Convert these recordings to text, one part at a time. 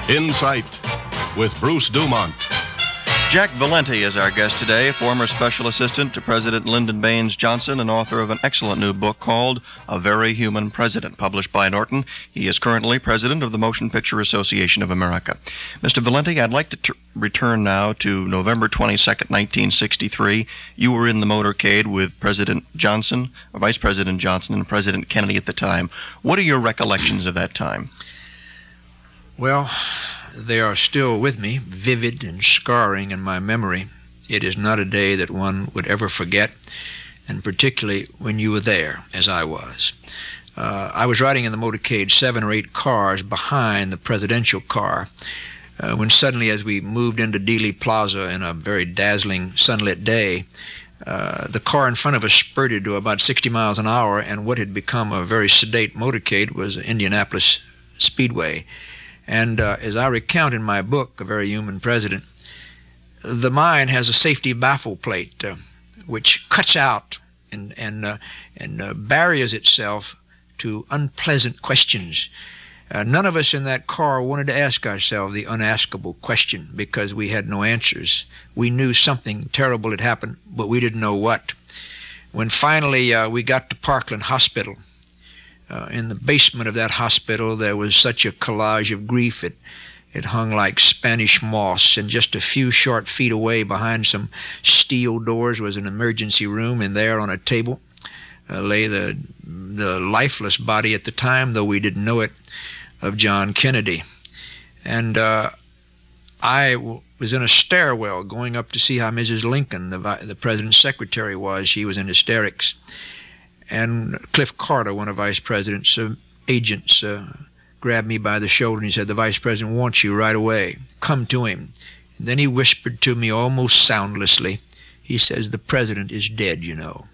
Insight with Bruce Dumont. Jack Valenti is our guest today, former special assistant to President Lyndon Baines Johnson and author of an excellent new book called A Very Human President, published by Norton. He is currently president of the Motion Picture Association of America. Mr. Valenti, I'd like to return now to November 22nd, 1963. You were in the motorcade with President Johnson, Vice President Johnson, and President Kennedy at the time. What are your recollections of that time? Well, they are still with me, vivid and scarring in my memory. It is not a day that one would ever forget, and particularly when you were there, as I was. I was riding in the motorcade 7 or 8 cars behind the presidential car, when suddenly, as we moved into Dealey Plaza in a very dazzling sunlit day, the car in front of us spurted to about 60 miles an hour, and what had become a very sedate motorcade was Indianapolis Speedway. And as I recount in my book, A Very Human President, the mind has a safety baffle plate which cuts out and barriers itself to unpleasant questions. None of us in that car wanted to ask ourselves the unaskable question because we had no answers. We knew something terrible had happened, but we didn't know what. When finally we got to Parkland Hospital, in the basement of that hospital, there was such a collage of grief. It hung like Spanish moss, and just a few short feet away behind some steel doors was an emergency room, and there on a table lay the lifeless body at the time, though we didn't know it, of John Kennedy. And I was in a stairwell going up to see how Mrs. Lincoln, the president's secretary, was. She was in hysterics. And Cliff Carter, one of Vice President's agents, grabbed me by the shoulder and he said, "The Vice President wants you right away. Come to him." And then he whispered to me almost soundlessly, he says, "The President is dead, you know."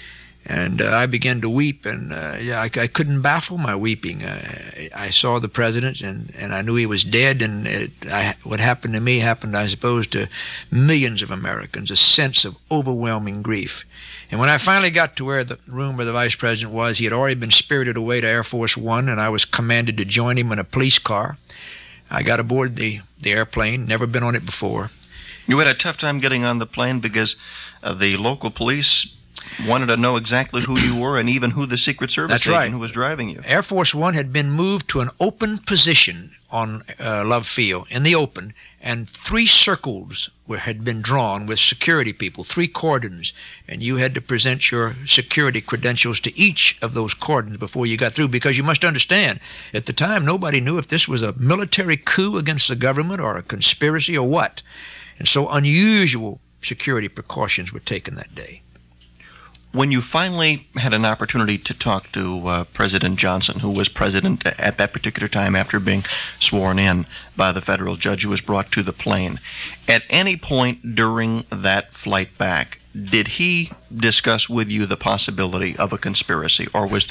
And I began to weep, and I couldn't baffle my weeping. I saw the President, and I knew he was dead, and what happened to me happened, I suppose, to millions of Americans, a sense of overwhelming grief. And when I finally got to where the room where the Vice President was, he had already been spirited away to Air Force One, and I was commanded to join him in a police car. I got aboard the airplane, never been on it before. You had a tough time getting on the plane because the local police wanted to know exactly who you were and even who the Secret Service agent who was driving you. Air Force One had been moved to an open position on Love Field, in the open, and 3 circles had been drawn with security people, 3 cordons, and you had to present your security credentials to each of those cordons before you got through, because you must understand, at the time, nobody knew if this was a military coup against the government or a conspiracy or what. And so unusual security precautions were taken that day. When you finally had an opportunity to talk to President Johnson, who was president at that particular time after being sworn in by the federal judge who was brought to the plane, at any point during that flight back, did he discuss with you the possibility of a conspiracy, or was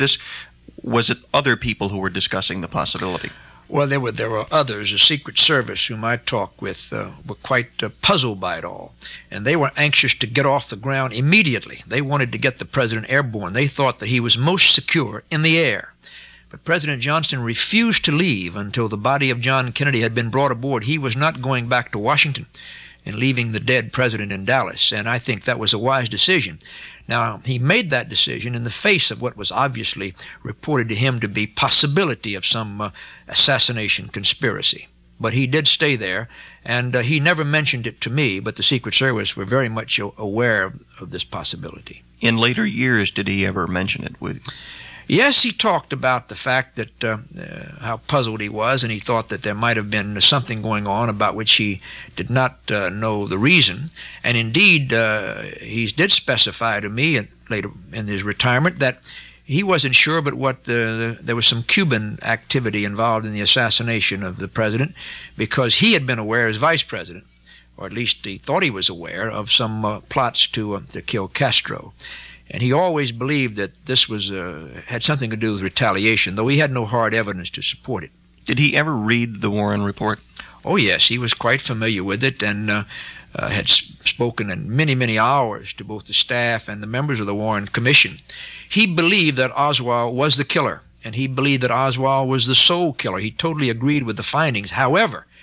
it other people who were discussing the possibility? Well, there were others. The Secret Service, whom I talked with, were quite puzzled by it all. And they were anxious to get off the ground immediately. They wanted to get the president airborne. They thought that he was most secure in the air. But President Johnson refused to leave until the body of John Kennedy had been brought aboard. He was not going back to Washington and leaving the dead president in Dallas. And I think that was a wise decision. Now, he made that decision in the face of what was obviously reported to him to be possibility of some assassination conspiracy. But he did stay there, and he never mentioned it to me, but the Secret Service were very much aware of this possibility. In later years, did he ever mention it with you? Yes, he talked about the fact that how puzzled he was, and he thought that there might have been something going on about which he did not know the reason. And indeed, he did specify to me later in his retirement that he wasn't sure, but there was some Cuban activity involved in the assassination of the president, because he had been aware as vice president, or at least he thought he was aware of some plots to kill Castro. And he always believed that this had something to do with retaliation, though he had no hard evidence to support it. Did he ever read the Warren Report? Oh, yes, he was quite familiar with it, and had spoken in many, many hours to both the staff and the members of the Warren Commission. He believed that Oswald was the killer, and he believed that Oswald was the sole killer. He totally agreed with the findings. However,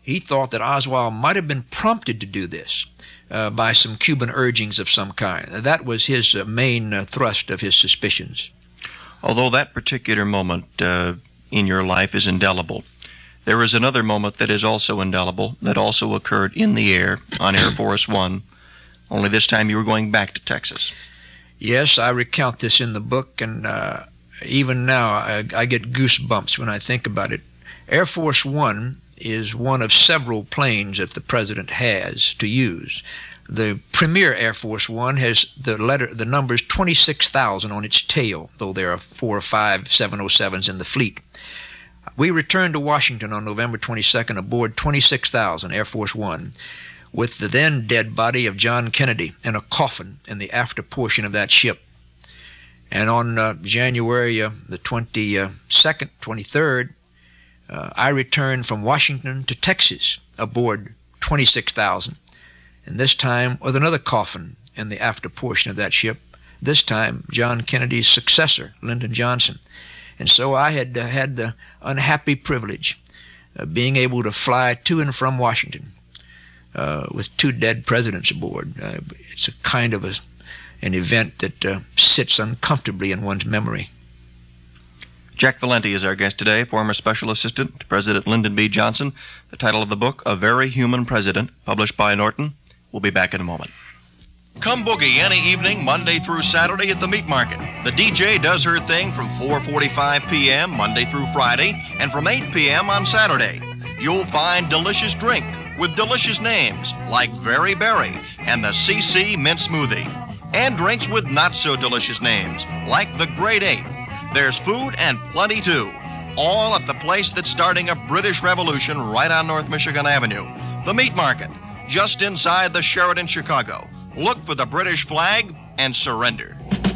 he thought that Oswald might have been prompted to do this by some Cuban urgings of some kind. That was his main thrust of his suspicions. Although that particular moment in your life is indelible, there is another moment that is also indelible that also occurred in the air on Air Force One, only this time you were going back to Texas. Yes, I recount this in the book, and even now I get goosebumps when I think about it. Air Force One is one of several planes that the president has to use. The Premier Air Force One has the numbers 26,000 on its tail, though there are 4 or 5 707s in the fleet. We returned to Washington on November 22nd aboard 26,000 Air Force One, with the then dead body of John Kennedy in a coffin in the after portion of that ship. And on January the 22nd, 23rd, I returned from Washington to Texas aboard 26,000, and this time with another coffin in the after portion of that ship, this time John Kennedy's successor, Lyndon Johnson. And so I had had the unhappy privilege of being able to fly to and from Washington with 2 dead presidents aboard. It's a kind of an event that sits uncomfortably in one's memory. Jack Valenti is our guest today, former Special Assistant to President Lyndon B. Johnson. The title of the book, A Very Human President, published by Norton. We'll be back in a moment. Come boogie any evening, Monday through Saturday at the Meat Market. The DJ does her thing from 4:45 p.m. Monday through Friday and from 8 p.m. on Saturday. You'll find delicious drink with delicious names like Very Berry and the CC Mint Smoothie. And drinks with not-so-delicious names like the Grade 8. There's food and plenty, too. All at the place that's starting a British Revolution right on North Michigan Avenue. The Meat Market, just inside the Sheraton Chicago. Look for the British flag and surrender.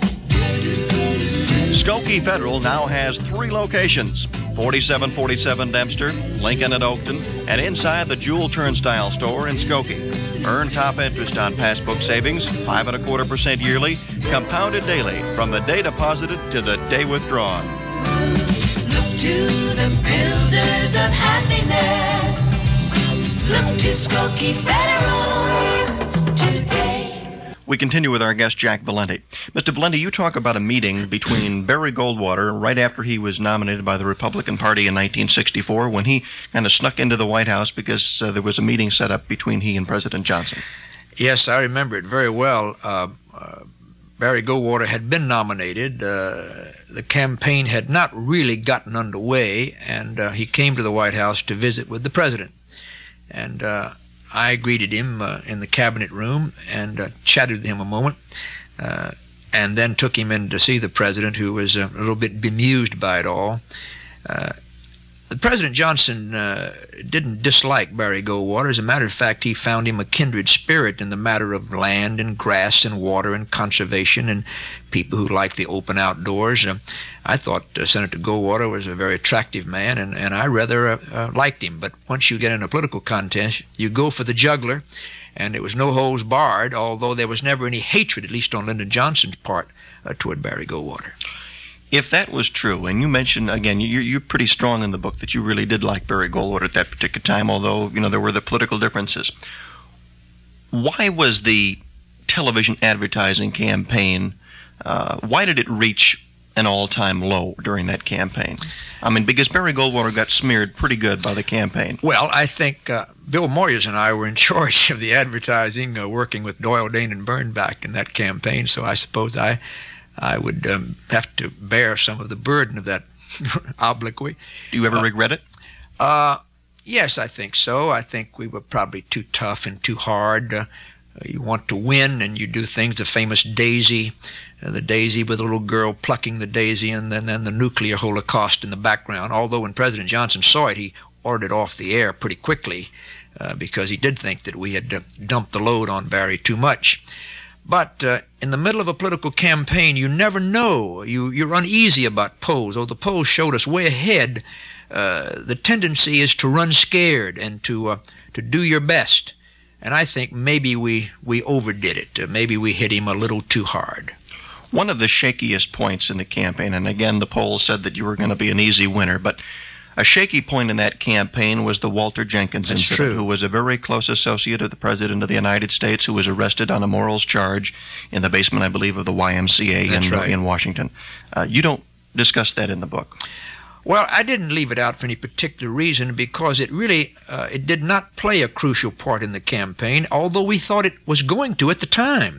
Skokie Federal now has 3 locations, 4747 Dempster, Lincoln and Oakton, and inside the Jewel Turnstile store in Skokie. Earn top interest on passbook savings, 5.25% yearly, compounded daily from the day deposited to the day withdrawn. Look to the builders of happiness. Look to Skokie Federal today. We continue with our guest, Jack Valenti. Mr. Valenti, you talk about a meeting between Barry Goldwater right after he was nominated by the Republican Party in 1964 when he kind of snuck into the White House because there was a meeting set up between he and President Johnson. Yes, I remember it very well. Barry Goldwater had been nominated. The campaign had not really gotten underway, and he came to the White House to visit with the president. And I greeted him in the cabinet room and chatted with him a moment, and then took him in to see the president, who was a little bit bemused by it all. President Johnson didn't dislike Barry Goldwater. As a matter of fact, he found him a kindred spirit in the matter of land and grass and water and conservation and people who like the open outdoors. I thought Senator Goldwater was a very attractive man, and I rather liked him. But once you get in a political contest, you go for the juggler, and it was no holds barred, although there was never any hatred, at least on Lyndon Johnson's part, toward Barry Goldwater. If that was true, and you mentioned, again, you're pretty strong in the book that you really did like Barry Goldwater at that particular time, although, there were the political differences. Why was the television advertising campaign, why did it reach an all-time low during that campaign? I mean, because Barry Goldwater got smeared pretty good by the campaign. Well, I think Bill Moyers and I were in charge of the advertising, working with Doyle, Dane, and Bernbach in that campaign, so I suppose I would have to bear some of the burden of that obloquy. Do you ever regret it? Yes, I think so. I think we were probably too tough and too hard. You want to win, and you do things, the famous daisy, the daisy with a little girl plucking the daisy, and then the nuclear holocaust in the background. Although when President Johnson saw it, he ordered it off the air pretty quickly because he did think that we had dumped the load on Barry too much. But in the middle of a political campaign, you never know. You're uneasy about polls. Oh, the polls showed us way ahead. The tendency is to run scared and to do your best. And I think maybe we overdid it. Maybe we hit him a little too hard. One of the shakiest points in the campaign, and again, the polls said that you were going to be an easy winner, but A shaky point in that campaign was the Walter Jenkins That's incident, true. who was a very close associate of the President of the United States, who was arrested on a morals charge in the basement, I believe, of the YMCA That's right. in Washington. You don't discuss that in the book. Well, I didn't leave it out for any particular reason because it really it did not play a crucial part in the campaign, although we thought it was going to at the time.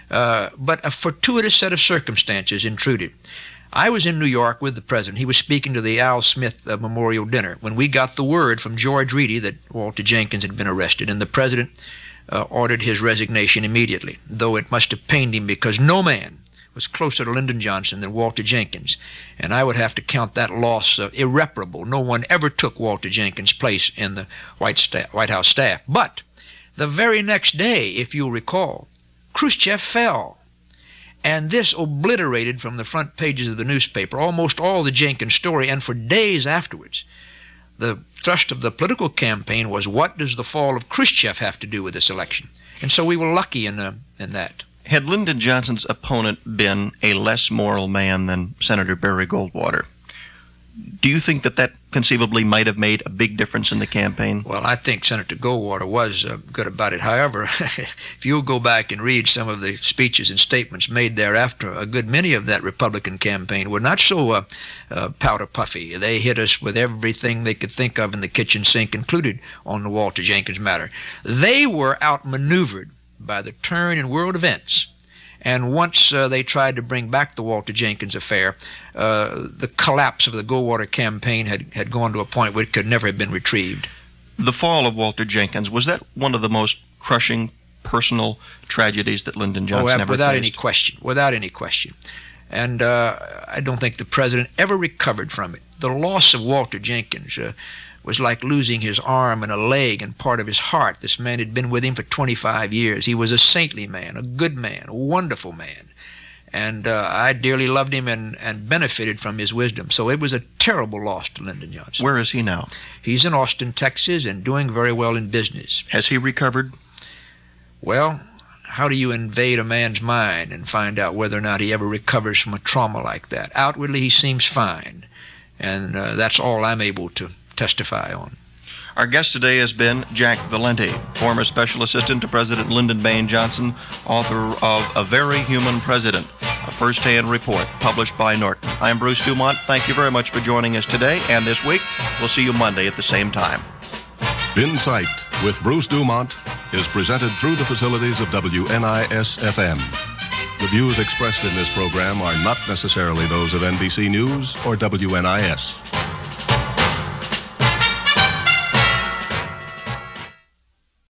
But a fortuitous set of circumstances intruded. I was in New York with the President. He was speaking to the Al Smith Memorial Dinner when we got the word from George Reedy that Walter Jenkins had been arrested, and the President ordered his resignation immediately, though it must have pained him because no man was closer to Lyndon Johnson than Walter Jenkins, and I would have to count that loss irreparable. No one ever took Walter Jenkins' place in the White House staff. But the very next day, if you'll recall, Khrushchev fell. And this obliterated from the front pages of the newspaper almost all the Jenkins story, and for days afterwards, the thrust of the political campaign was, what does the fall of Khrushchev have to do with this election? And so we were lucky in that. Had Lyndon Johnson's opponent been a less moral man than Senator Barry Goldwater, do you think that conceivably might have made a big difference in the campaign? Well, I think Senator Goldwater was good about it. However, if you'll go back and read some of the speeches and statements made thereafter, a good many of that Republican campaign were not so powder puffy. They hit us with everything they could think of in the kitchen sink, included on the Walter Jenkins matter. They were outmaneuvered by the turn in world events. And once they tried to bring back the Walter Jenkins affair, the collapse of the Goldwater campaign had gone to a point where it could never have been retrieved. The fall of Walter Jenkins, was that one of the most crushing personal tragedies that Lyndon Johnson ever without faced? Without any question. And I don't think the President ever recovered from it. The loss of Walter Jenkins was like losing his arm and a leg and part of his heart. This man had been with him for 25 years. He was a saintly man, a good man, a wonderful man. And I dearly loved him and benefited from his wisdom. So it was a terrible loss to Lyndon Johnson. Where is he now? He's in Austin, Texas, and doing very well in business. Has he recovered? Well, how do you invade a man's mind and find out whether or not he ever recovers from a trauma like that? Outwardly, he seems fine. And that's all I'm able to testify on. Our guest today has been Jack Valenti, former Special Assistant to President Lyndon Baines Johnson, author of A Very Human President, a first-hand report published by Norton. I'm Bruce Dumont. Thank you very much for joining us today and this week. We'll see you Monday at the same time. In Sight with Bruce Dumont is presented through the facilities of WNIS-FM. The views expressed in this program are not necessarily those of NBC News or WNIS.